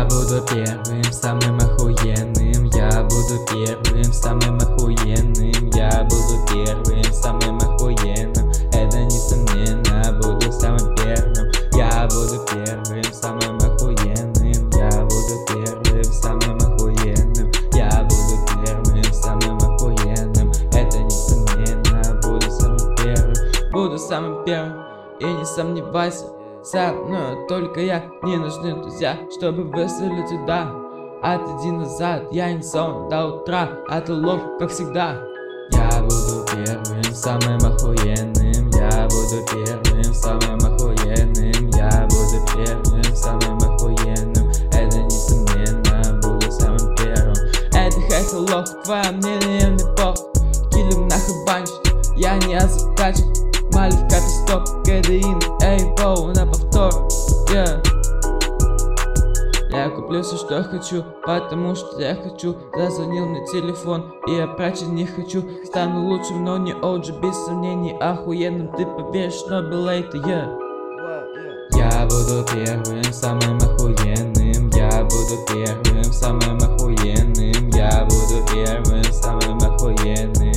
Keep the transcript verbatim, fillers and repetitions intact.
буду первым, самым охуенным. Я буду первым, самым охуенным. Я буду первым, самым охуенным. Это несомненно, буду самым первым. Я буду первым, самым охуенным. Я буду первым, самым охуенным. Я буду первым, самым охуенным. Это несомненно, буду самым первым. Буду самым первым, и не сомневайся. Со мной только я, не нужны друзья, чтобы выстрелить туда. Отойди назад, я не сон до утра, а ты лох, как всегда. Я буду первым, самым охуенным. Я буду первым, самым охуенным. Я буду первым, самым охуенным. Это несомненно, буду самым первым. Это хэхэ лох, твое мнение мне пох. Килим нахуй банч, я не о закачек. Малик катастоп, кадеин, эй, воу, на повтор, yeah. Я куплю все, что хочу, потому что я хочу. Зазвонил мне телефон, и я прячать не хочу. Стану лучшим, но не о джи, без сомнений охуенным. Ты поверишь, но белейта, yeah. Я буду первым, самым охуенным. Я буду первым, самым охуенным. Я буду первым, самым охуенным.